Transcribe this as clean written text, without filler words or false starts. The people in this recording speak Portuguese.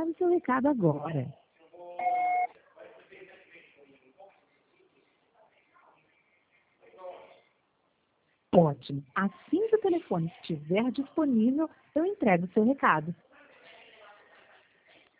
Grave seu recado agora. Ótimo. Assim que o telefone estiver disponível, eu entrego o seu recado.